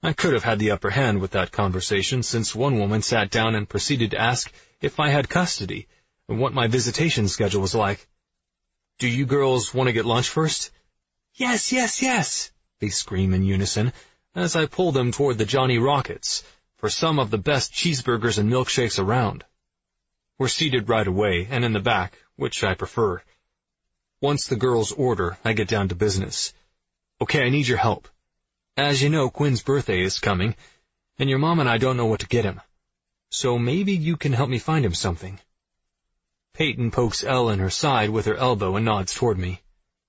I could have had the upper hand with that conversation, since one woman sat down and proceeded to ask if I had custody and what my visitation schedule was like. "Do you girls want to get lunch first?" "Yes, yes, yes," they scream in unison as I pull them toward the Johnny Rockets for some of the best cheeseburgers and milkshakes around. We're seated right away and in the back, which I prefer. Once the girls order, I get down to business. "Okay, I need your help. As you know, Quinn's birthday is coming, and your mom and I don't know what to get him. So maybe you can help me find him something." Peyton pokes Elle in her side with her elbow and nods toward me.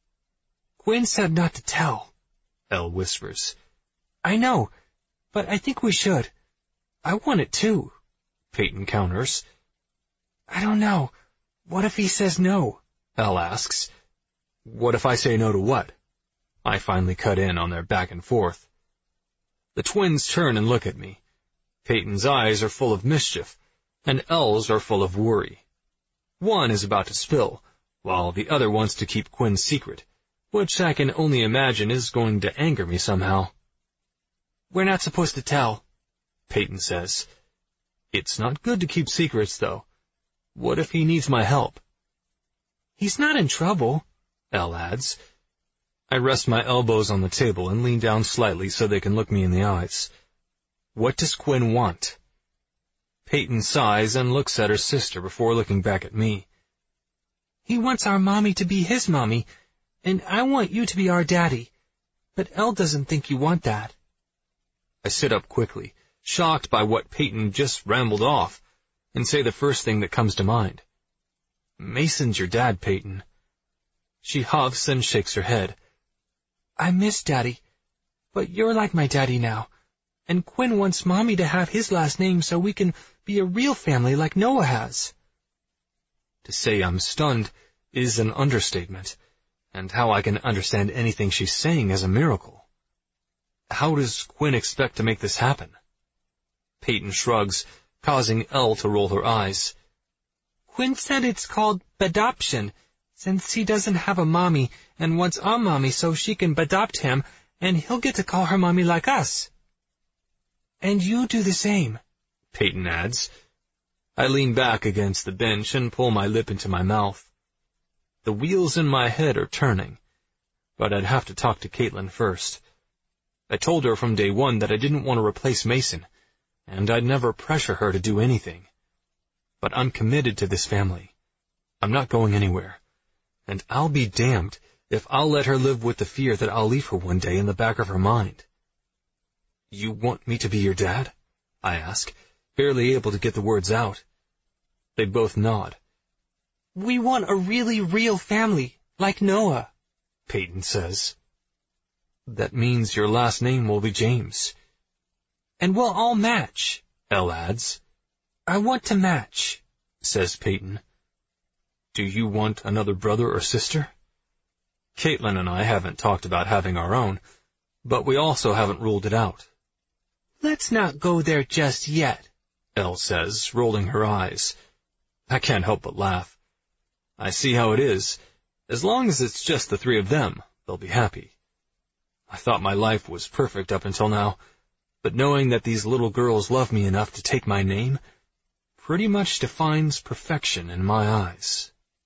"Quinn said not to tell," Elle whispers. "I know, but I think we should. I want it too," Peyton counters. "I don't know. What if he says no?" Elle asks. "What if I say no to what?" I finally cut in on their back and forth. The twins turn and look at me. Peyton's eyes are full of mischief, and Elle's are full of worry. One is about to spill, while the other wants to keep Quinn's secret, which I can only imagine is going to anger me somehow. "We're not supposed to tell," Peyton says. "It's not good to keep secrets, though. What if he needs my help?" "He's not in trouble," Elle adds. I rest my elbows on the table and lean down slightly so they can look me in the eyes. "What does Quinn want?" Peyton sighs and looks at her sister before looking back at me. "He wants our mommy to be his mommy, and I want you to be our daddy. But Elle doesn't think you want that." I sit up quickly, shocked by what Peyton just rambled off, and say the first thing that comes to mind. "Mason's your dad, Peyton." She huffs and shakes her head. "I miss Daddy, but you're like my daddy now, and Quinn wants Mommy to have his last name so we can be a real family like Noah has." To say I'm stunned is an understatement, and how I can understand anything she's saying is a miracle. How does Quinn expect to make this happen? Peyton shrugs, causing Elle to roll her eyes. "Quinn said it's called badoption, since he doesn't have a mommy and wants our mommy so she can badopt him, and he'll get to call her mommy like us." "And you do the same," Peyton adds. I lean back against the bench and pull my lip into my mouth. The wheels in my head are turning, but I'd have to talk to Caitlin first. I told her from day one that I didn't want to replace Mason, and I'd never pressure her to do anything. But I'm committed to this family. I'm not going anywhere. And I'll be damned if I'll let her live with the fear that I'll leave her one day in the back of her mind. "You want me to be your dad?" I ask, barely able to get the words out. They both nod. "We want a really real family, like Noah," Peyton says. "That means your last name will be James." "And we'll all match," Elle adds. "I want to match," says Peyton. "Do you want another brother or sister?" Caitlin and I haven't talked about having our own, but we also haven't ruled it out. "Let's not go there just yet," Elle says, rolling her eyes. I can't help but laugh. I see how it is. As long as it's just the three of them, they'll be happy. I thought my life was perfect up until now, but knowing that these little girls love me enough to take my name pretty much defines perfection in my eyes.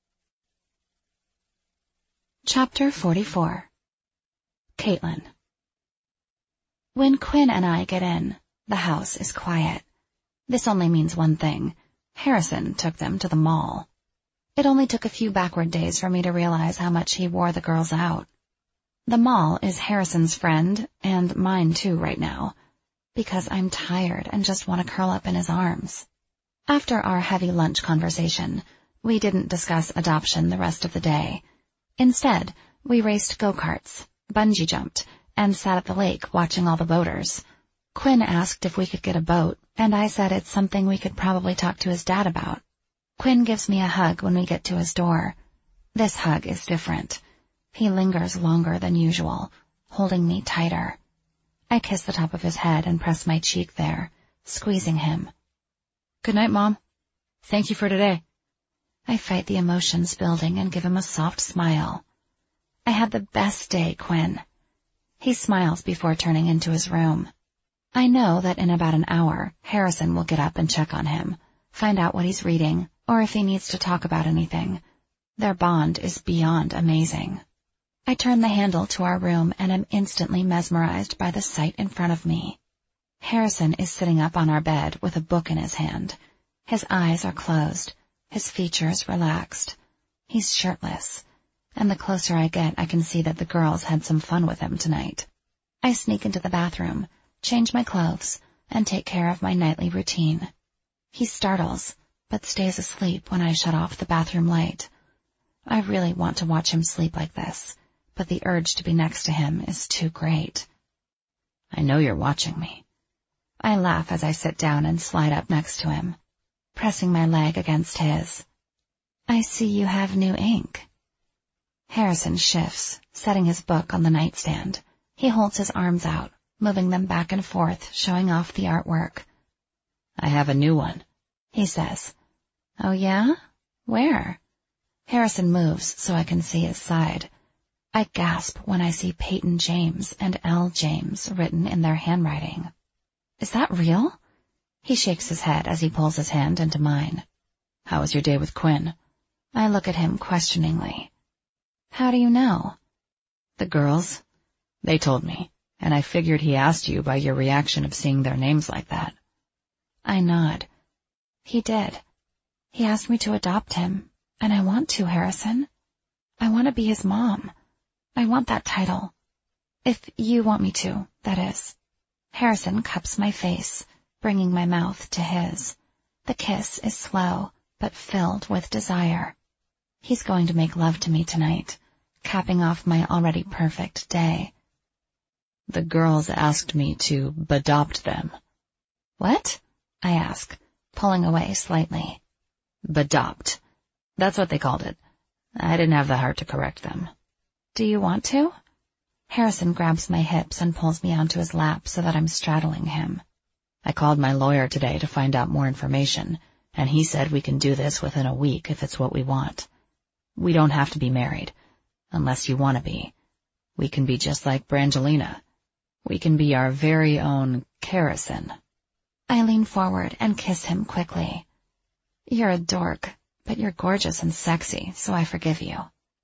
Chapter 44. Caitlin. When Quinn and I get in, the house is quiet. This only means one thing. Harrison took them to the mall. It only took a few backward days for me to realize how much he wore the girls out. The mall is Harrison's friend, and mine too right now, because I'm tired and just want to curl up in his arms. After our heavy lunch conversation, we didn't discuss adoption the rest of the day. Instead, we raced go-karts, bungee jumped, and sat at the lake watching all the boaters. Quinn asked if we could get a boat, and I said it's something we could probably talk to his dad about. Quinn gives me a hug when we get to his door. This hug is different. He lingers longer than usual, holding me tighter. I kiss the top of his head and press my cheek there, squeezing him. "Good night, Mom. Thank you for today." I fight the emotions building and give him a soft smile. "I had the best day, Quinn." He smiles before turning into his room. I know that in about an hour, Harrison will get up and check on him, find out what he's reading, or if he needs to talk about anything. Their bond is beyond amazing. I turn the handle to our room and am instantly mesmerized by the sight in front of me. Harrison is sitting up on our bed with a book in his hand. His eyes are closed, his features relaxed. He's shirtless, and the closer I get, I can see that the girls had some fun with him tonight. I sneak into the bathroom, change my clothes, and take care of my nightly routine. He startles, but stays asleep when I shut off the bathroom light. I really want to watch him sleep like this, but the urge to be next to him is too great. I know you're watching me. I laugh as I sit down and slide up next to him, pressing my leg against his. I see you have new ink. Harrison shifts, setting his book on the nightstand. He holds his arms out, moving them back and forth, showing off the artwork. I have a new one, he says. Oh yeah? Where? Harrison moves so I can see his side. I gasp when I see Peyton James and L. James written in their handwriting. Is that real? He shakes his head as he pulls his hand into mine. How was your day with Quinn? I look at him questioningly. How do you know? The girls. They told me, and I figured he asked you by your reaction of seeing their names like that. I nod. He did. He asked me to adopt him, and I want to, Harrison. I want to be his mom. I want that title. If you want me to, that is. Harrison cups my face, bringing my mouth to his. The kiss is slow, but filled with desire. He's going to make love to me tonight, capping off my already perfect day. The girls asked me to adopt them. What? I ask, pulling away slightly. Adopt. That's what they called it. I didn't have the heart to correct them. Do you want to? Harrison grabs my hips and pulls me onto his lap so that I'm straddling him. I called my lawyer today to find out more information, and he said we can do this within a week if it's what we want. We don't have to be married, unless you want to be. We can be just like Brangelina. We can be our very own Harrison. I lean forward and kiss him quickly. You're a dork, but you're gorgeous and sexy, so I forgive you.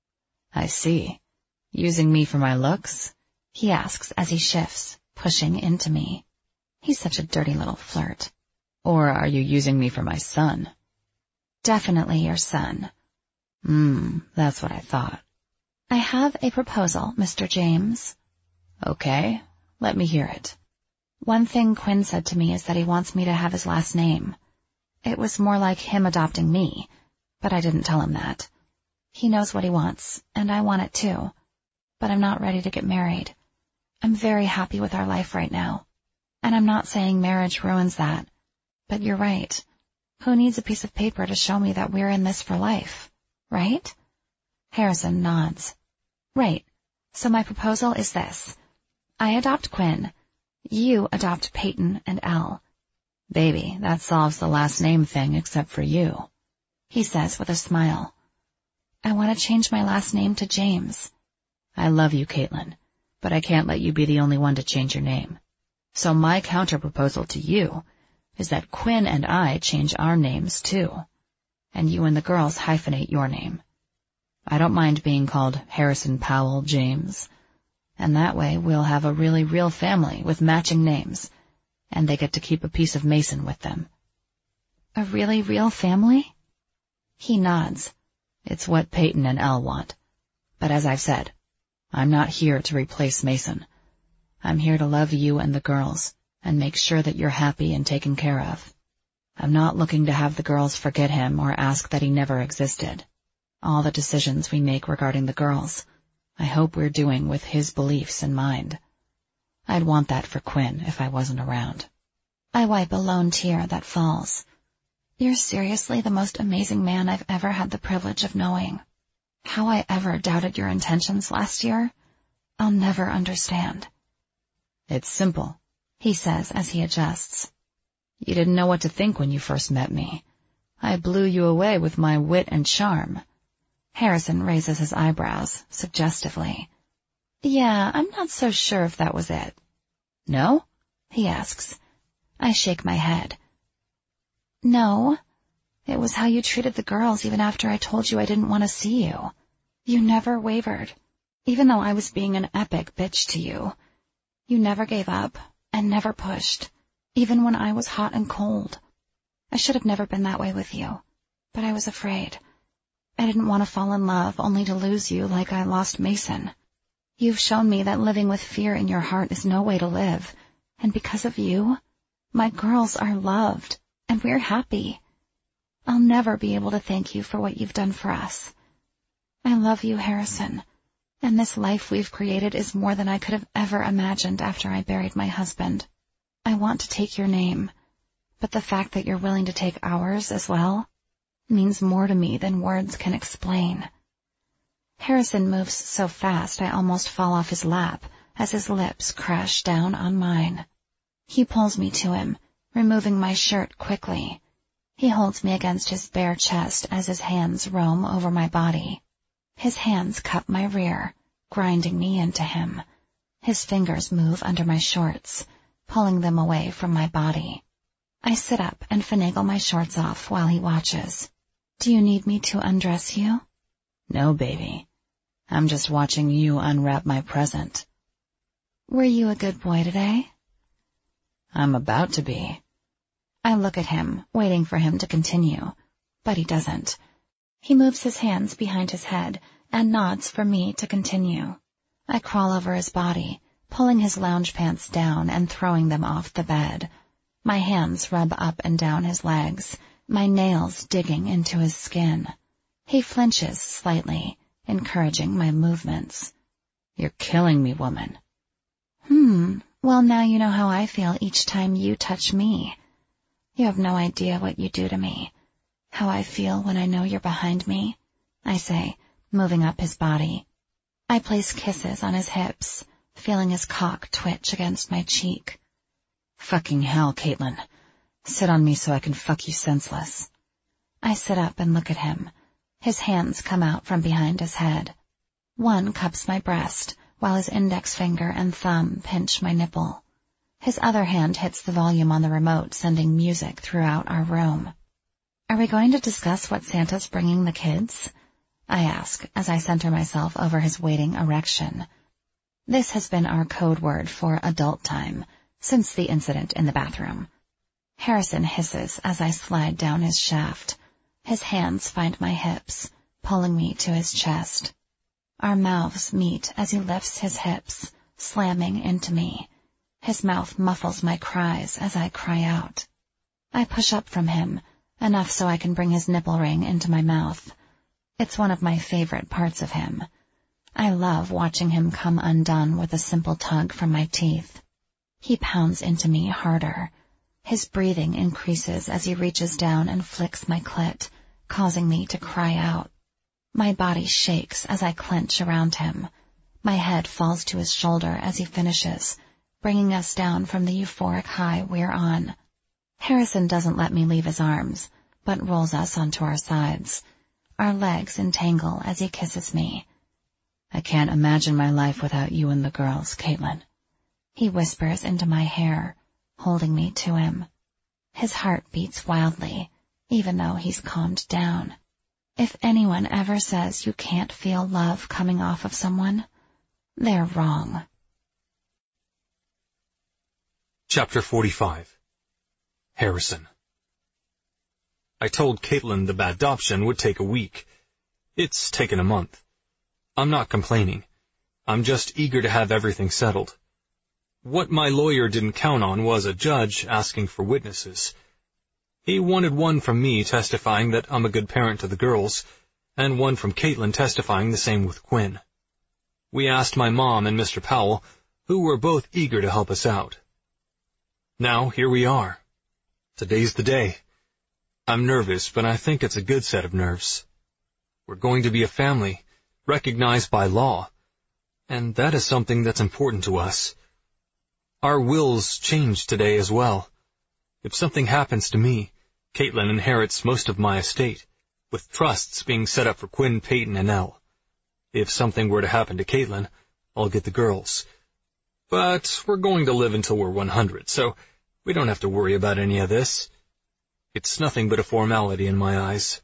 I see. Using me for my looks? He asks as he shifts, pushing into me. He's such a dirty little flirt. Or are you using me for my son? Definitely your son. That's what I thought. I have a proposal, Mr. James. Okay, let me hear it. One thing Quinn said to me is that he wants me to have his last name. It was more like him adopting me, but I didn't tell him that. He knows what he wants, and I want it too. But I'm not ready to get married. I'm very happy with our life right now. And I'm not saying marriage ruins that. But you're right. Who needs a piece of paper to show me that we're in this for life? Right? Harrison nods. Right. So my proposal is this. I adopt Quinn. You adopt Peyton and Elle. Baby, that solves the last name thing except for you, he says with a smile. I want to change my last name to James. I love you, Caitlin, but I can't let you be the only one to change your name. So my counter-proposal to you is that Quinn and I change our names too, and you and the girls hyphenate your name. I don't mind being called Harrison Powell James, and that way we'll have a really real family with matching names, and they get to keep a piece of Mason with them. A really real family? He nods. It's what Peyton and Elle want. But as I've said, I'm not here to replace Mason. I'm here to love you and the girls, and make sure that you're happy and taken care of. I'm not looking to have the girls forget him or ask that he never existed. All the decisions we make regarding the girls, I hope we're doing with his beliefs in mind. I'd want that for Quinn if I wasn't around. I wipe a lone tear that falls. You're seriously the most amazing man I've ever had the privilege of knowing. How I ever doubted your intentions last year, I'll never understand. It's simple, he says as he adjusts. You didn't know what to think when you first met me. I blew you away with my wit and charm. Harrison raises his eyebrows, suggestively. Yeah, I'm not so sure if that was it. No? he asks. I shake my head. No, it was how you treated the girls even after I told you I didn't want to see you. You never wavered, even though I was being an epic bitch to you. You never gave up and never pushed, even when I was hot and cold. I should have never been that way with you, but I was afraid. I didn't want to fall in love only to lose you like I lost Mason. You've shown me that living with fear in your heart is no way to live, and because of you, my girls are loved, and we're happy. I'll never be able to thank you for what you've done for us. I love you, Harrison, and this life we've created is more than I could have ever imagined after I buried my husband. I want to take your name, but the fact that you're willing to take ours as well means more to me than words can explain. Harrison moves so fast I almost fall off his lap as his lips crash down on mine. He pulls me to him, removing my shirt quickly. He holds me against his bare chest as his hands roam over my body. His hands cup my rear, grinding me into him. His fingers move under my shorts, pulling them away from my body. I sit up and finagle my shorts off while he watches. Do you need me to undress you? No, baby. I'm just watching you unwrap my present. Were you a good boy today? I'm about to be. I look at him, waiting for him to continue, but he doesn't. He moves his hands behind his head and nods for me to continue. I crawl over his body, pulling his lounge pants down and throwing them off the bed. My hands rub up and down his legs, my nails digging into his skin. He flinches slightly, encouraging my movements. You're killing me, woman. Well, now you know how I feel each time you touch me. You have no idea what you do to me. How I feel when I know you're behind me, I say, moving up his body. I place kisses on his hips, feeling his cock twitch against my cheek. Fucking hell, Caitlin. Sit on me so I can fuck you senseless. I sit up and look at him. His hands come out from behind his head. One cups my breast, while his index finger and thumb pinch my nipple. His other hand hits the volume on the remote, sending music throughout our room. Are we going to discuss what Santa's bringing the kids? I ask as I center myself over his waiting erection. This has been our code word for adult time since the incident in the bathroom. Harrison hisses as I slide down his shaft. His hands find my hips, pulling me to his chest. Our mouths meet as he lifts his hips, slamming into me. His mouth muffles my cries as I cry out. I push up from him, enough so I can bring his nipple ring into my mouth. It's one of my favorite parts of him. I love watching him come undone with a simple tug from my teeth. He pounds into me harder. His breathing increases as he reaches down and flicks my clit, causing me to cry out. My body shakes as I clench around him. My head falls to his shoulder as he finishes, bringing us down from the euphoric high we're on. Harrison doesn't let me leave his arms, but rolls us onto our sides. Our legs entangle as he kisses me. I can't imagine my life without you and the girls, Caitlin. He whispers into my hair, holding me to him. His heart beats wildly, even though he's calmed down. If anyone ever says you can't feel love coming off of someone, they're wrong. Chapter 45. Harrison. I told Caitlin the adoption would take a week. It's taken a month. I'm not complaining. I'm just eager to have everything settled. What my lawyer didn't count on was a judge asking for witnesses. He wanted one from me testifying that I'm a good parent to the girls, and one from Caitlin testifying the same with Quinn. We asked my mom and Mr. Powell, who were both eager to help us out. Now, here we are. Today's the day. I'm nervous, but I think it's a good set of nerves. We're going to be a family, recognized by law, and that is something that's important to us. Our wills change today as well. If something happens to me, Caitlin inherits most of my estate, with trusts being set up for Quinn, Peyton, and Elle. If something were to happen to Caitlin, I'll get the girls. But we're going to live until we're 100, so we don't have to worry about any of this. It's nothing but a formality in my eyes.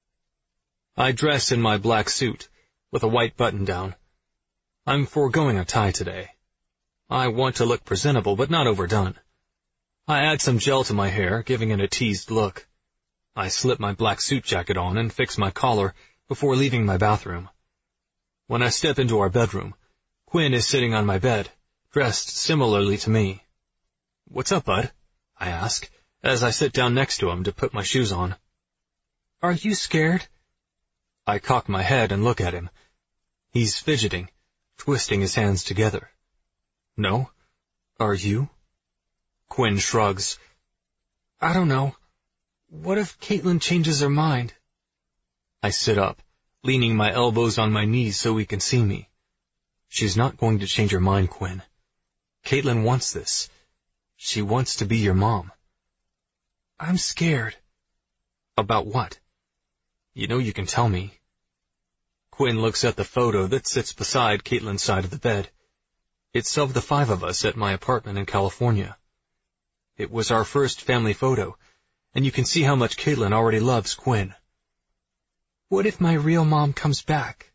I dress in my black suit, with a white button-down. I'm foregoing a tie today. I want to look presentable, but not overdone. I add some gel to my hair, giving it a teased look. I slip my black suit jacket on and fix my collar before leaving my bathroom. When I step into our bedroom, Quinn is sitting on my bed, dressed similarly to me. "What's up, bud?" I ask, as I sit down next to him to put my shoes on. "Are you scared?" I cock my head and look at him. He's fidgeting, twisting his hands together. "No. Are you?" Quinn shrugs. "I don't know. What if Caitlin changes her mind?" I sit up, leaning my elbows on my knees so he can see me. "She's not going to change her mind, Quinn. Caitlin wants this. She wants to be your mom." "I'm scared." "About what? You know you can tell me." Quinn looks at the photo that sits beside Caitlin's side of the bed. It's of the 5 of us at my apartment in California. It was our first family photo, and you can see how much Caitlin already loves Quinn. "What if my real mom comes back?"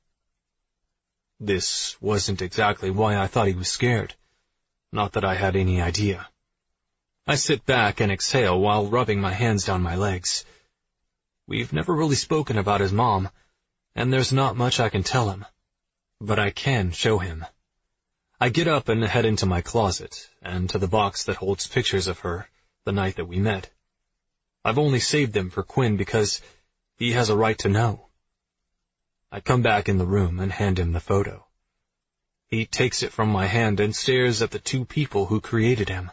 This wasn't exactly why I thought he was scared. Not that I had any idea. I sit back and exhale while rubbing my hands down my legs. We've never really spoken about his mom, and there's not much I can tell him. But I can show him. I get up and head into my closet, and to the box that holds pictures of her, the night that we met. I've only saved them for Quinn because he has a right to know. I come back in the room and hand him the photo. He takes it from my hand and stares at the 2 people who created him.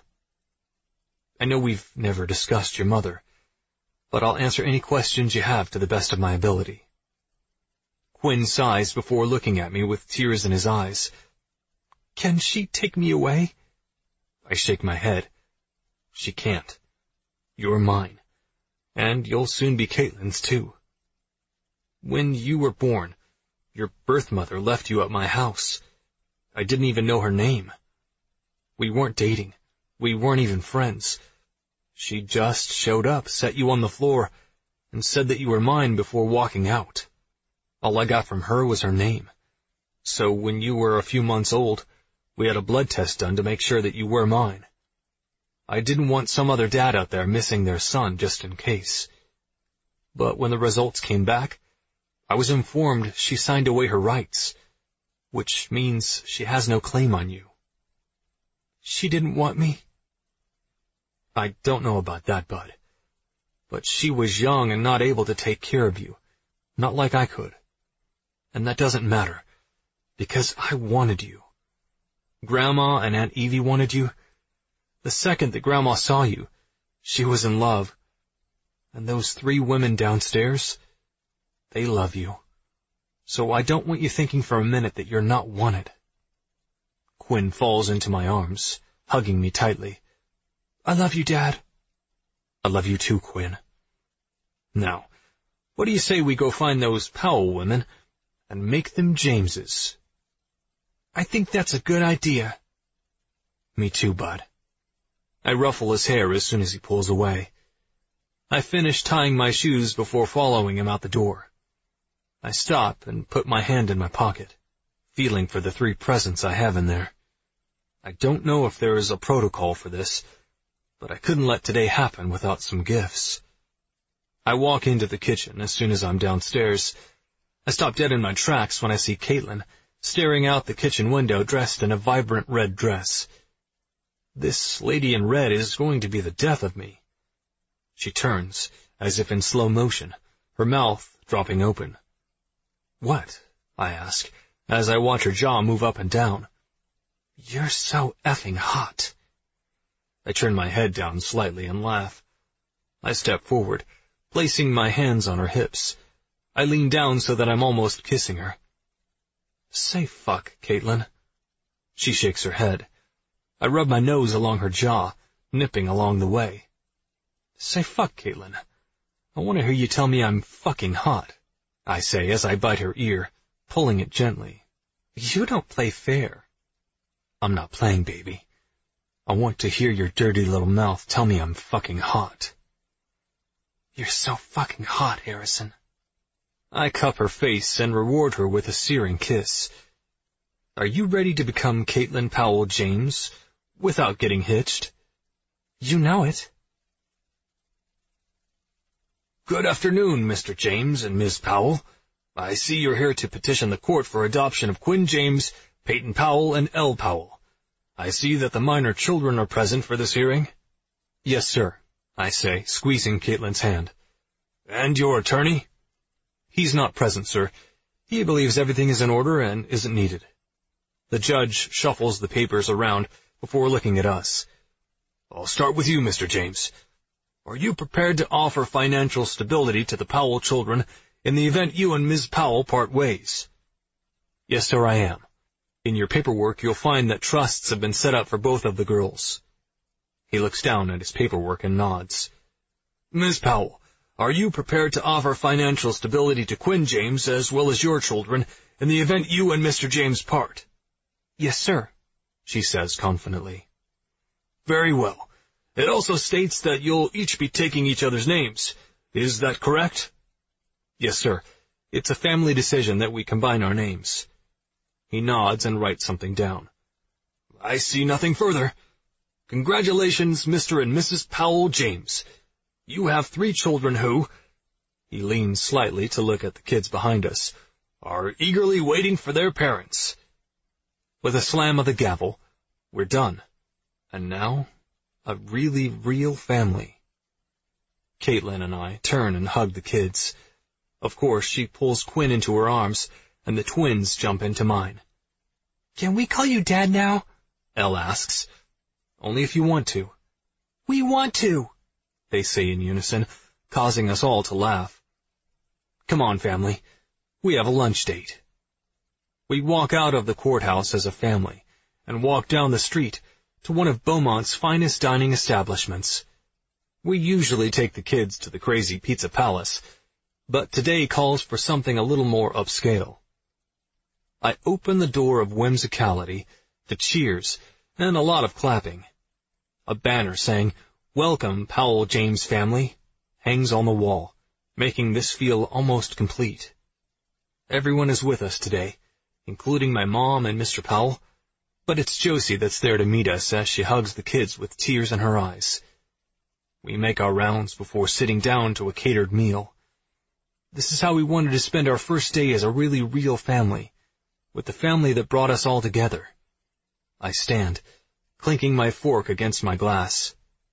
"I know we've never discussed your mother, but I'll answer any questions you have to the best of my ability." Quinn sighs before looking at me with tears in his eyes. "Can she take me away?" I shake my head. "She can't. You're mine, and you'll soon be Caitlin's too. When you were born, your birth mother left you at my house. I didn't even know her name. We weren't dating. We weren't even friends. She just showed up, set you on the floor, and said that you were mine before walking out. All I got from her was her name. So when you were a few months old, we had a blood test done to make sure that you were mine. I didn't want some other dad out there missing their son just in case. But when the results came back, I was informed she signed away her rights, which means she has no claim on you." "She didn't want me?" "I don't know about that, bud. But she was young and not able to take care of you, not like I could. And that doesn't matter, because I wanted you. Grandma and Aunt Evie wanted you. The second that Grandma saw you, she was in love. And those 3 women downstairs, they love you. So I don't want you thinking for a minute that you're not wanted." Quinn falls into my arms, hugging me tightly. "I love you, Dad." "I love you too, Quinn. Now, what do you say we go find those Powell women and make them Jameses?" "I think that's a good idea." "Me too, bud." I ruffle his hair as soon as he pulls away. I finish tying my shoes before following him out the door. I stop and put my hand in my pocket, feeling for the 3 presents I have in there. I don't know if there is a protocol for this, but I couldn't let today happen without some gifts. I walk into the kitchen as soon as I'm downstairs. I stop dead in my tracks when I see Caitlin staring out the kitchen window dressed in a vibrant red dress. This lady in red is going to be the death of me. She turns, as if in slow motion, her mouth dropping open. "What?" I ask, as I watch her jaw move up and down. "You're so effing hot." I turn my head down slightly and laugh. I step forward, placing my hands on her hips. I lean down so that I'm almost kissing her. "Say fuck, Caitlin." She shakes her head. I rub my nose along her jaw, nipping along the way. "Say fuck, Caitlin. I want to hear you tell me I'm fucking hot," I say as I bite her ear, pulling it gently. "You don't play fair." I'm not playing, baby. I want to hear your dirty little mouth tell me I'm fucking hot. You're so fucking hot, Harrison. I cup her face and reward her with a searing kiss. Are you ready to become Caitlin Powell James without getting hitched? You know it. Good afternoon, Mr. James and Ms. Powell. I see you're here to petition the court for adoption of Quinn James, Peyton Powell, and Elle Powell. I see that the minor children are present for this hearing. Yes, sir, I say, squeezing Caitlin's hand. And your attorney? He's not present, sir. He believes everything is in order and isn't needed. The judge shuffles the papers around before looking at us. I'll start with you, Mr. James. Are you prepared to offer financial stability to the Powell children in the event you and Ms. Powell part ways? Yes, sir, I am. In your paperwork, you'll find that trusts have been set up for both of the girls. He looks down at his paperwork and nods. Ms. Powell, are you prepared to offer financial stability to Quinn James as well as your children in the event you and Mr. James part? Yes, sir, she says confidently. Very well. It also states that you'll each be taking each other's names. Is that correct? Yes, sir. It's a family decision that we combine our names. He nods and writes something down. I see nothing further. Congratulations, Mr. and Mrs. Powell James. You have 3 children who, he leans slightly to look at the kids behind us, are eagerly waiting for their parents. With a slam of the gavel, we're done. And now, a really real family. Caitlin and I turn and hug the kids. Of course, she pulls Quinn into her arms, and the twins jump into mine. Can we call you Dad now? Elle asks. Only if you want to. We want to, they say in unison, causing us all to laugh. Come on, family. We have a lunch date. We walk out of the courthouse as a family and walk down the street to one of Beaumont's finest dining establishments. We usually take the kids to the Crazy Pizza Palace, but today calls for something a little more upscale. I open the door of whimsicality to cheers and a lot of clapping. A banner saying, "Welcome, Powell James family," hangs on the wall, making this feel almost complete. Everyone is with us today, including my mom and Mr. Powell, but it's Josie that's there to meet us as she hugs the kids with tears in her eyes. We make our rounds before sitting down to a catered meal. This is how we wanted to spend our first day as a really real family, with the family that brought us all together. I stand, clinking my fork against my glass.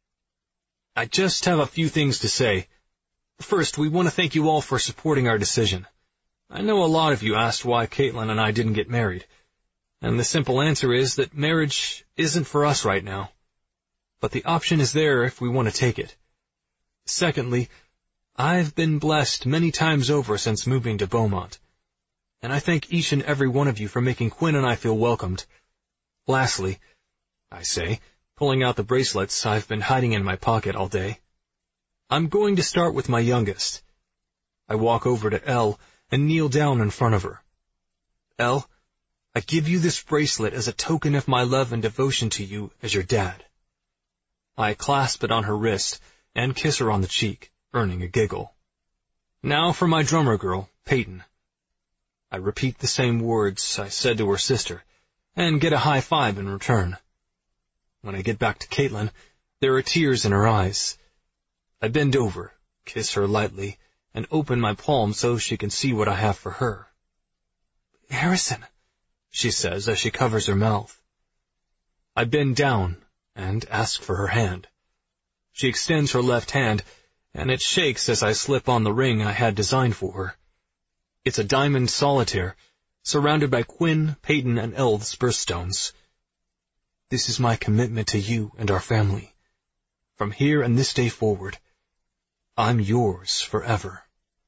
I just have a few things to say. First, we want to thank you all for supporting our decision. I know a lot of you asked why Caitlin and I didn't get married, and the simple answer is that marriage isn't for us right now. But the option is there if we want to take it. Secondly, I've been blessed many times over since moving to Beaumont, and I thank each and every one of you for making Quinn and I feel welcomed. Lastly, I say, pulling out the bracelets I've been hiding in my pocket all day, I'm going to start with my youngest. I walk over to Elle and kneel down in front of her. Elle, I give you this bracelet as a token of my love and devotion to you as your dad. I clasp it on her wrist and kiss her on the cheek, earning a giggle. Now for my drummer girl, Peyton. I repeat the same words I said to her sister, and get a high five in return. When I get back to Caitlin, there are tears in her eyes. I bend over, kiss her lightly, and open my palm so she can see what I have for her. Harrison, she says as she covers her mouth. I bend down and ask for her hand. She extends her left hand, and it shakes as I slip on the ring I had designed for her. It's a diamond solitaire, surrounded by Quinn, Peyton, and Elle's birthstones. This is my commitment to you and our family. From here and this day forward, I'm yours forever.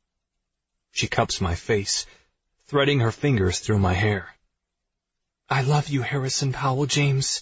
She cups my face, threading her fingers through my hair. I love you, Harrison Powell James.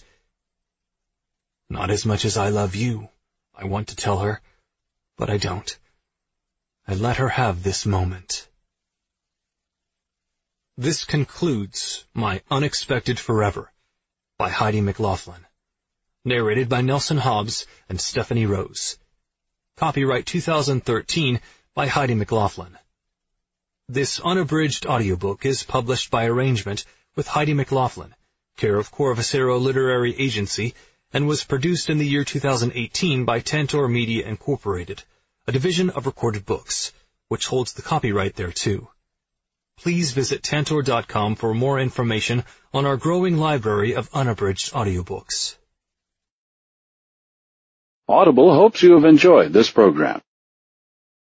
Not as much as I love you, I want to tell her, but I don't. I let her have this moment. This concludes my unexpected forever, by Heidi McLaughlin. Narrated by Nelson Hobbs and Stephanie Rose. Copyright 2013 by Heidi McLaughlin. This unabridged audiobook is published by arrangement with Heidi McLaughlin, care of Corvacero Literary Agency, and was produced in the year 2018 by Tantor Media Incorporated, a division of Recorded Books, which holds the copyright thereto. Please visit Tantor.com for more information on our growing library of unabridged audiobooks. Audible hopes you have enjoyed this program.